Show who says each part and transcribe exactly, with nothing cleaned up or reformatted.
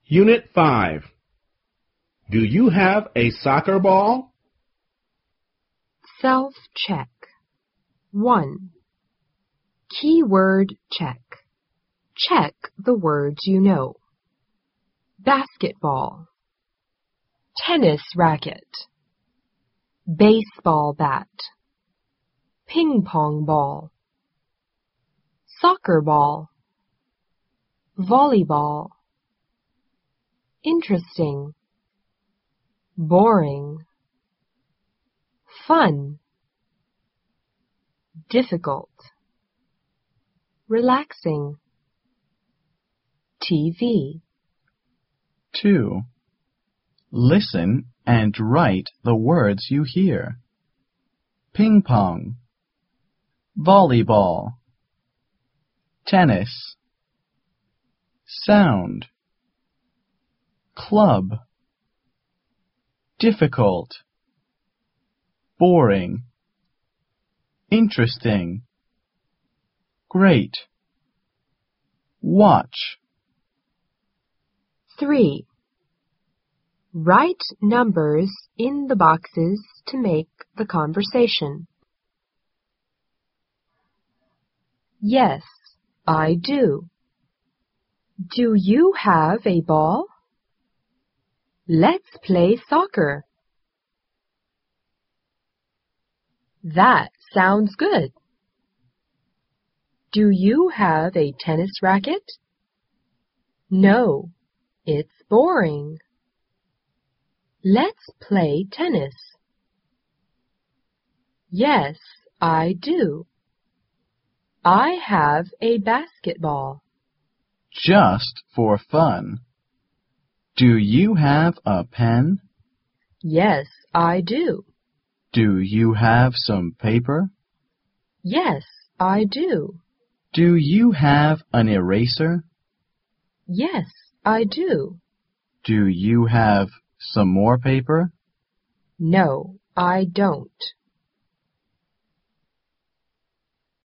Speaker 1: Unit five. Do you have a soccer ball?
Speaker 2: Self-check. one. Keyword check. Check the words you know. Basketball. Tennis racket. Baseball bat. Ping pong ball. Soccer ball. Volleyball. Interesting. Boring. Fun. Difficult. Relaxing. T V.
Speaker 3: two. Listen and write the words you hear. Ping pong. Volleyball. Tennis. Sound. Club. Difficult. Boring. Interesting. Great. Watch.
Speaker 2: three. Write numbers in the boxes to make the conversation. Yes, I do. Do you have a ball? Let's play soccer. That sounds good. Do you have a tennis racket? No, it's boring. Let's play tennis. Yes, I do. I have a basketball.
Speaker 3: Just for fun. Do you have a pen?
Speaker 2: Yes, I do.
Speaker 3: Do you have some paper?
Speaker 2: Yes, I do.
Speaker 3: Do you have an eraser?
Speaker 2: Yes, I do.
Speaker 3: Do you have some more paper?
Speaker 2: No, I don't.